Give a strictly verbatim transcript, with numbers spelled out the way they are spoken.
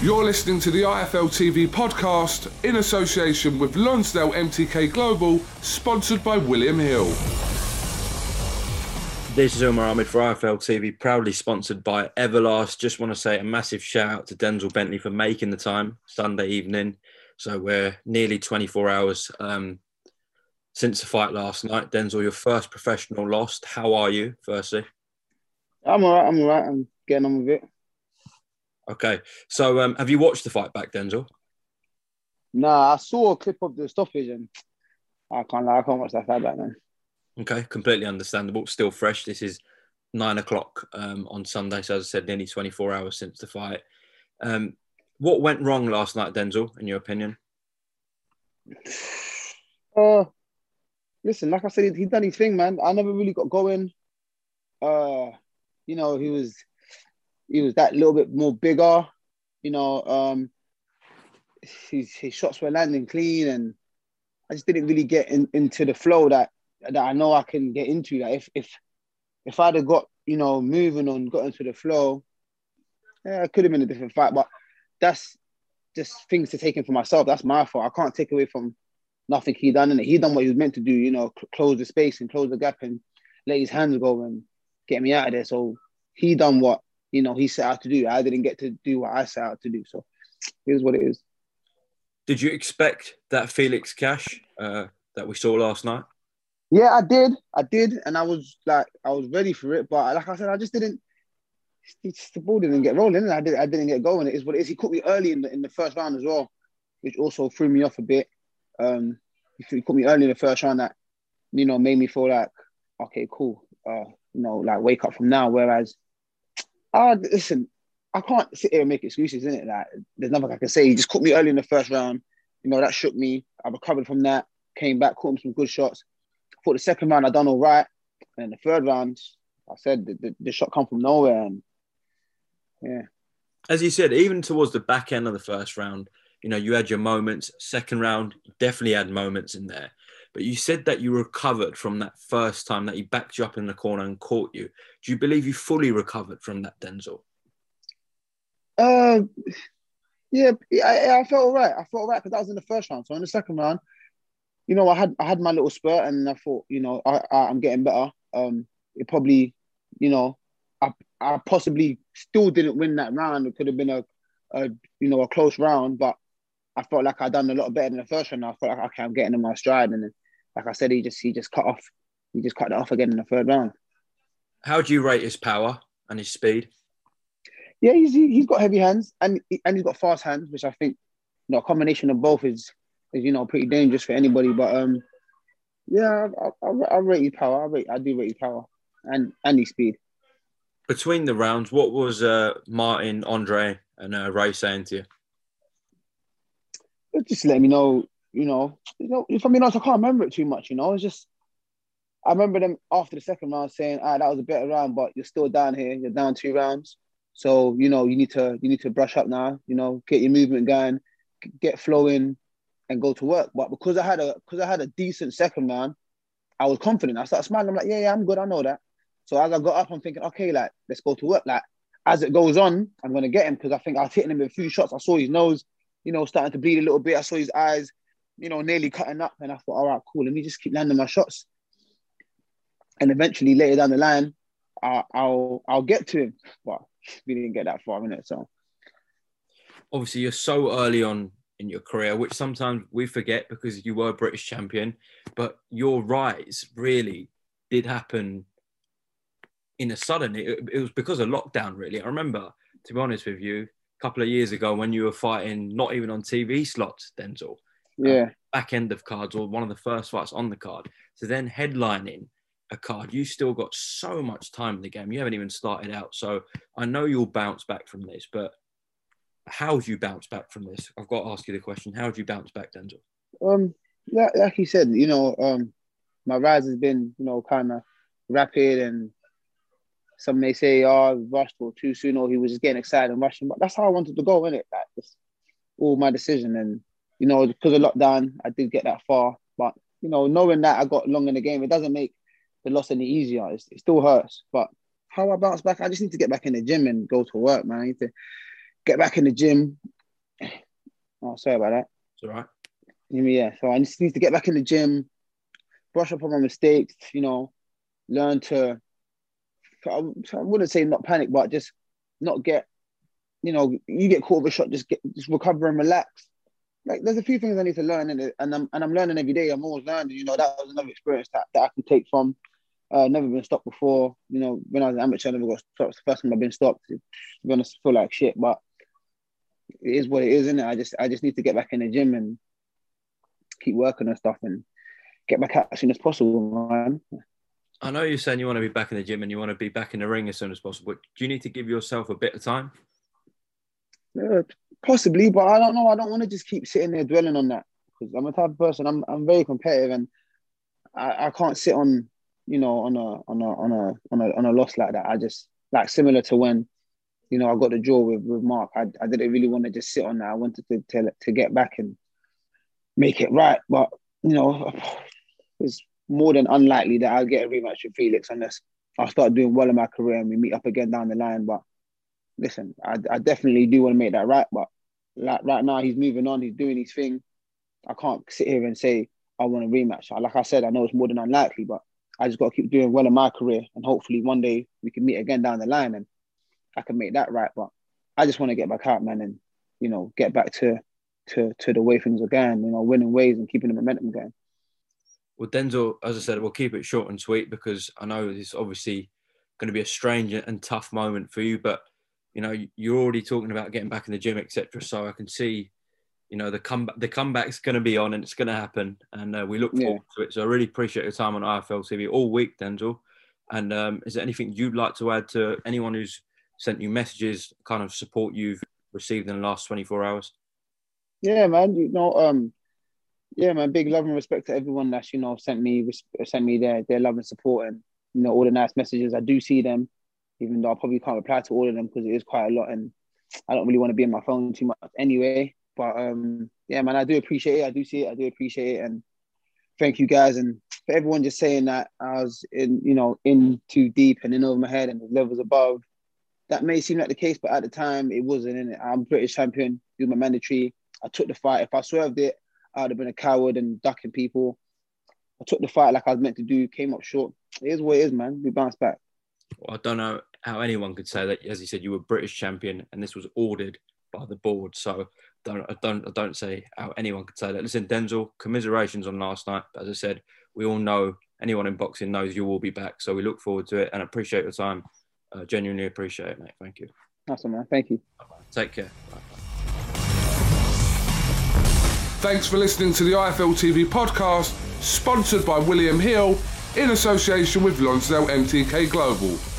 You're listening to the I F L T V podcast in association with Lonsdale M T K Global, sponsored by William Hill. This is Umar Ahmed for I F L T V, proudly sponsored by Everlast. Just want to say a massive shout out to Denzel Bentley for making the time Sunday evening. So we're nearly twenty-four hours um, since the fight last night. Denzel, your first professional loss. How are you, firstly? I'm all right, I'm all right. I'm getting on with it. Okay. So um, have you watched the fight back, Denzel? Nah, I saw a clip of the stoppage and I can't lie, I can't watch that fight back, man. Okay, completely understandable. Still fresh. This is nine o'clock um, on Sunday. So as I said, nearly twenty-four hours since the fight. Um, what went wrong last night, Denzel, in your opinion? Uh, listen, like I said, he, he done his thing, man. I never really got going. Uh, you know, he was he was that little bit more bigger. You know, um, his his shots were landing clean, and I just didn't really get in, into the flow that that I know I can get into. That if if if I'd have got, you know, moving on, got into the flow, yeah, it could have been a different fight. But that's just things to take in for myself. That's my fault. I can't take away from nothing he done. And he done what he was meant to do. You know, cl- close the space and close the gap and let his hands go and get me out of there. So he done what, you know, he set out to do. I didn't get to do what I set out to do. So it is what it is. Did you expect that Felix Cash uh, that we saw last night? Yeah, I did. I did. And I was like, I was ready for it. But like I said, I just didn't, the ball didn't get rolling. And I, did, I didn't get going. It is what it is. He caught me early in the, in the first round as well, which also threw me off a bit. Um, he caught me early in the first round that, you know, made me feel like, okay, cool. Uh, you know, like wake up from now. Whereas, uh, listen, I can't sit here and make excuses, innit? Like, there's nothing I can say. He just caught me early in the first round. You know, that shook me. I recovered from that, came back, caught him some good shots. I thought the second round I done all right. And the third round, I said the, the, the shot come from nowhere. And yeah. As you said, even towards the back end of the first round, you know, you had your moments. Second round, you definitely had moments in there. But you said that you recovered from that first time that he backed you up in the corner and caught you. Do you believe you fully recovered from that, Denzel? Uh, yeah, I, I felt all right. I felt all right because that was in the first round. So in the second round, you know, I had I had my little spurt and I thought, you know, I, I, I'm getting better. Um, it probably, you know, I I possibly still didn't win that round. It could have been a, a you know, a close round, but I felt like I'd done a lot better than the first round. I felt like, okay, I'm getting in my stride. And then, like I said, he just he just cut off. He just cut it off again in the third round. How do you rate his power and his speed? Yeah, he's he's got heavy hands and and he's got fast hands, which I think, you know, a combination of both is, is you know, pretty dangerous for anybody. But um, yeah, I, I, I rate his power. I rate I do rate his power and and his speed. Between the rounds, what was uh, Martin, Andre, and uh, Ray saying to you? Just let me know, you know, you know, if I'm being honest, I can't remember it too much. You know, it's just I remember them after the second round saying, "Ah, that was a better round, but you're still down here. You're down two rounds." So, you know, you need to you need to brush up now, you know, get your movement going, get flowing and go to work. But because I had a because I had a decent second round, I was confident. I started smiling. I'm like, yeah, yeah, I'm good. I know that. So as I got up, I'm thinking, okay, like, let's go to work. Like, as it goes on, I'm going to get him because I think I was hitting him with a few shots. I saw his nose, you know, starting to bleed a little bit. I saw his eyes, you know, nearly cutting up. And I thought, all right, cool. Let me just keep landing my shots. And eventually, later down the line, I, I'll I'll get to him. But we didn't get that far in it. So obviously, you're so early on in your career, which sometimes we forget because you were a British champion. But your rise really did happen in a sudden. It, it was because of lockdown, really. I remember, to be honest with you, a couple of years ago when you were fighting, not even on T V slots, Denzel. Yeah. Uh, back end of cards or one of the first fights on the card. So then headlining a card, you still got so much time in the game. You haven't even started out. So I know you'll bounce back from this, but how do you bounce back from this? I've got to ask you the question. How do you bounce back, Denzel? Um, like, like you said, you know, um, my rise has been, you know, kind of rapid, and some may say, oh, rushed or too soon, or he was just getting excited and rushing. But that's how I wanted to go, innit? Like, it's all my decision. And, you know, because of lockdown, I did get that far. But, you know, knowing that I got long in the game, it doesn't make the loss any easier. It's, it still hurts. But how I bounce back, I just need to get back in the gym and go to work, man. I need to get back in the gym. Oh, sorry about that. It's all right. Yeah, so I just need to get back in the gym, brush up on my mistakes, you know, learn to, I wouldn't say not panic, but just not get, you know, you get caught with a shot, just get, just recover and relax. Like, there's a few things I need to learn, in it, and I'm and I'm learning every day. I'm always learning. You know, that was another experience that, that I can take from. Uh, never been stopped before. You know, when I was an amateur, I never got stopped. It's the first time I've been stopped. To be honest, I feel like shit, but it is what it is, isn't it? I just I just need to get back in the gym and keep working and stuff and get back out as soon as possible, man. I know you're saying you want to be back in the gym and you want to be back in the ring as soon as possible. Do you need to give yourself a bit of time? Yeah, possibly, but I don't know. I don't want to just keep sitting there dwelling on that, because I'm a type of person. I'm I'm very competitive, and I, I can't sit on you know on a on a on a on a on a loss like that. I just like similar to when you know I got the draw with with Mark. I I didn't really want to just sit on that. I wanted to to, to get back and make it right, but you know it's more than unlikely that I'll get a rematch with Felix unless I start doing well in my career and we meet up again down the line. But listen, I, I definitely do want to make that right, but like right now he's moving on, he's doing his thing. I can't sit here and say I want a rematch. Like I said, I know it's more than unlikely, but I just got to keep doing well in my career, and hopefully one day we can meet again down the line and I can make that right. But I just want to get back out, man, and you know get back to to to the way things are going, you know, winning ways and keeping the momentum going. Well, Denzel, as I said, we'll keep it short and sweet because I know it's obviously going to be a strange and tough moment for you, but you know, you're already talking about getting back in the gym, et cetera. So I can see, you know, the comeback, the comeback's going to be on and it's going to happen. And uh, we look forward yeah. to it. So I really appreciate your time on I F L T V all week, Denzel. And um, is there anything you'd like to add to anyone who's sent you messages, kind of support you've received in the last twenty-four hours? Yeah, man. You know, um, yeah, man. Big love and respect to everyone that's, you know, sent me, sent me their, their love and support and, you know, all the nice messages. I do see them, even though I probably can't reply to all of them because it is quite a lot and I don't really want to be on my phone too much anyway. But um, yeah, man, I do appreciate it. I do see it. I do appreciate it. And thank you guys. And for everyone just saying that I was in, you know, in too deep and in over my head and the levels above, that may seem like the case, but at the time it wasn't. In it, I'm British champion, do my mandatory. I took the fight. If I swerved it, I would have been a coward and ducking people. I took the fight like I was meant to do, came up short. It is what it is, man. We bounce back. Well, I don't know how anyone could say that. As you said, you were British champion and this was ordered by the board. So don't, I don't, I don't say how anyone could say that. Listen, Denzel, commiserations on last night. As I said, we all know, anyone in boxing knows you will be back. So we look forward to it and appreciate your time. Uh, genuinely appreciate it, mate. Thank you. Awesome, man. Thank you. Take care. Bye. Thanks for listening to the I F L T V podcast, sponsored by William Hill in association with Lonsdale M T K Global.